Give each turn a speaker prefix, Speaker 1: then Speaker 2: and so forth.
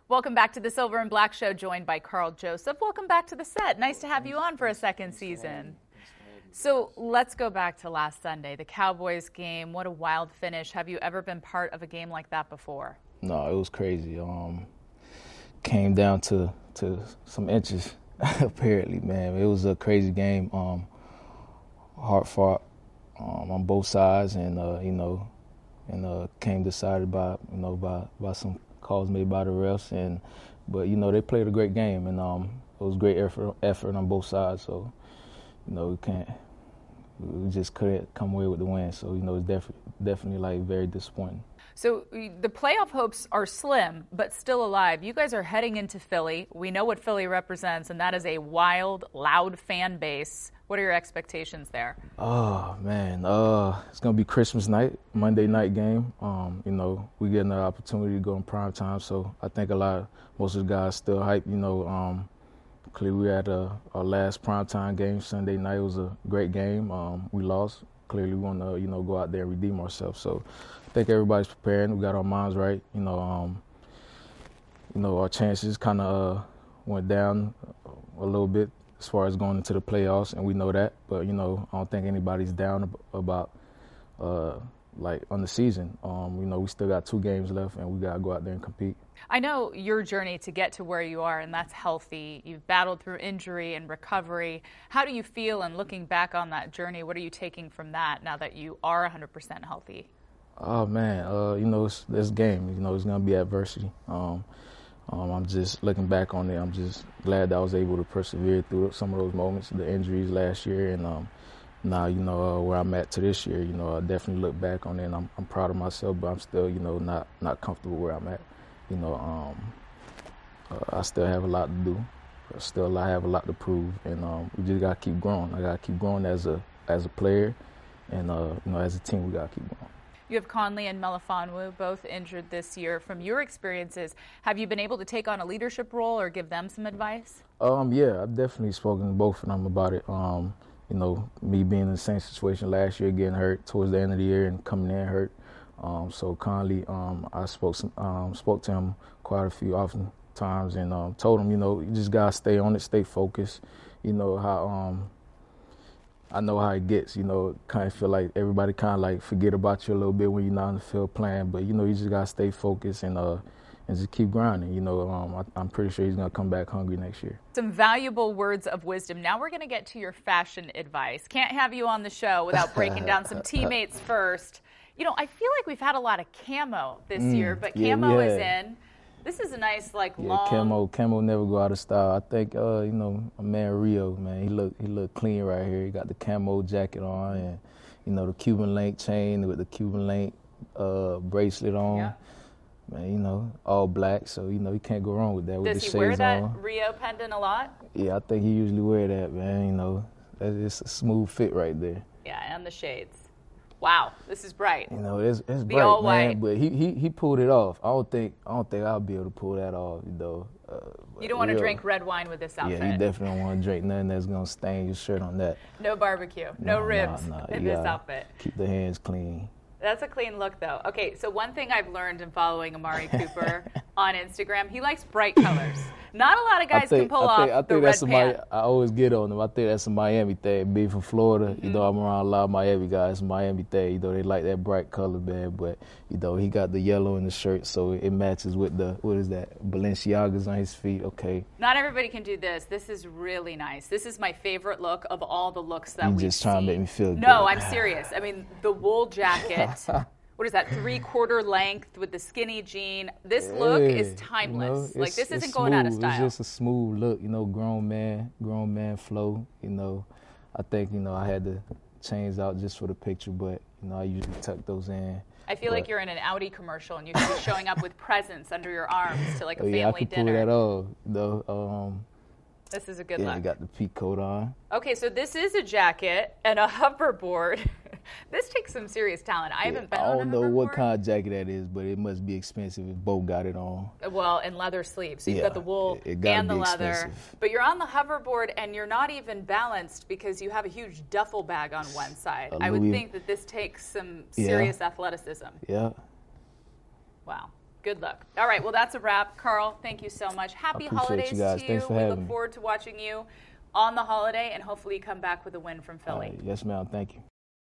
Speaker 1: Welcome back to the Silver and Black Show, joined by Carl Joseph. Welcome back to the set. Nice to have you on for a second season. So let's go back to last Sunday, the Cowboys game. What a wild finish. Have you ever been part of a game like that before?
Speaker 2: No, it was crazy. Came down to some inches, apparently, man. It was a crazy game. Hard fought on both sides, and came decided by some calls made by the refs, but they played a great game, and it was great effort on both sides. So we just couldn't come away with the win. So it's definitely like very disappointing.
Speaker 1: So the playoff hopes are slim, but still alive. You guys are heading into Philly. We know what Philly represents, and that is a wild, loud fan base. What are your expectations there?
Speaker 2: Oh, man. It's going to be Christmas night, Monday night game. We get another opportunity to go in prime time, so I think most of the guys still hype. Clearly we had our last primetime game Sunday night. It was a great game. We lost. Clearly we want to, go out there and redeem ourselves. So I think everybody's preparing. We got our minds right. Our chances kind of went down a little bit as far as going into the playoffs, and we know that. But, I don't think anybody's down about on the season. We still got 2 games left, and we got to go out there and compete.
Speaker 1: I know your journey to get to where you are, and that's healthy. You've battled through injury and recovery. How do you feel, and looking back on that journey, what are you taking from that now that you are 100% healthy?
Speaker 2: Oh, man, this game, it's going to be adversity. I'm just looking back on it. I'm just glad that I was able to persevere through some of those moments, the injuries last year, and now, where I'm at to this year, I definitely look back on it, and I'm proud of myself, but I'm still, not comfortable where I'm at. I still have a lot to do. I have a lot to prove, and we just got to keep growing. I got to keep growing as a player, and, as a team, we got to keep growing.
Speaker 1: You have Conley and Melifonwu both injured this year. From your experiences, have you been able to take on a leadership role or give them some advice?
Speaker 2: Yeah, I've definitely spoken to both of them about it. Me being in the same situation last year, getting hurt towards the end of the year and coming in hurt. So Conley, I spoke to him quite a few often times, and told him, you just gotta stay on it, stay focused. How I know how it gets. Kind of feel like everybody kind of like forget about you a little bit when you're not on the field playing, but you just gotta stay focused and just keep grinding. I'm pretty sure he's going to come back hungry next year.
Speaker 1: Some valuable words of wisdom. Now we're going to get to your fashion advice. Can't have you on the show without breaking down some teammates first. I feel like we've had a lot of camo this year, but camo is in. This is a nice, long.
Speaker 2: Camo never go out of style. I think, my man Rio, man, he look clean right here. He got the camo jacket on and, the Cuban link chain with the Cuban link bracelet on.
Speaker 1: Yeah.
Speaker 2: Man, all black, so, you can't go wrong with that. With
Speaker 1: Does
Speaker 2: the
Speaker 1: he wear that
Speaker 2: on.
Speaker 1: Rio pendant a lot?
Speaker 2: Yeah, I think he usually wear that, man. It's a smooth fit right there.
Speaker 1: Yeah, and the shades. Wow, this is bright.
Speaker 2: It's
Speaker 1: the
Speaker 2: bright,
Speaker 1: all
Speaker 2: man.
Speaker 1: white.
Speaker 2: But he pulled it off. I don't think I'll be able to pull that off,
Speaker 1: You don't want to drink red wine with this outfit.
Speaker 2: Yeah, you definitely don't want to drink nothing that's gonna stain your shirt on that.
Speaker 1: No barbecue, no ribs in this outfit.
Speaker 2: Keep the hands clean.
Speaker 1: That's a clean look, though. Okay, so one thing I've learned in following Amari Cooper on Instagram, he likes bright colors. Not a lot of guys can pull off the red pant.
Speaker 2: I always get on them. I think that's a Miami thing. Being from Florida, I'm around a lot of Miami guys. It's a Miami thing. They like that bright color, man. But, he got the yellow in the shirt, so it matches with the, what is that, Balenciagas on his feet. Okay.
Speaker 1: Not everybody can do this. This is really nice. This is my favorite look of all the looks that we've seen.
Speaker 2: You just trying to make me feel good.
Speaker 1: No, I'm serious. I mean, the wool jacket. What is that, 3/4 length with the skinny jean? This look is timeless. This isn't going out of style.
Speaker 2: It's just a smooth look, grown man flow. I think, I had to change out just for the picture, but, I usually tuck those in.
Speaker 1: I feel like you're in an Audi commercial and you should be showing up with presents under your arms to a family
Speaker 2: I can
Speaker 1: dinner.
Speaker 2: pull that off,
Speaker 1: This is a good look.
Speaker 2: I got the peak coat on.
Speaker 1: Okay, so this is a jacket and a hoverboard. This takes some serious talent. I haven't been on a hoverboard.
Speaker 2: I don't know what kind of jacket that is, but it must be expensive if Bo got it on.
Speaker 1: Well, and leather sleeves. So you've got the wool and the leather.
Speaker 2: Expensive.
Speaker 1: But you're on the hoverboard and you're not even balanced because you have a huge duffel bag on one side. I would think that this takes some serious athleticism.
Speaker 2: Yeah.
Speaker 1: Wow. Good luck. All right, well, that's a wrap. Carl, thank you so much. Happy holidays
Speaker 2: you guys.
Speaker 1: to
Speaker 2: Thanks
Speaker 1: you.
Speaker 2: for
Speaker 1: We
Speaker 2: having
Speaker 1: look
Speaker 2: me.
Speaker 1: forward to watching you on the holiday, and hopefully you come back with a win from Philly.
Speaker 2: Yes, ma'am. Thank you.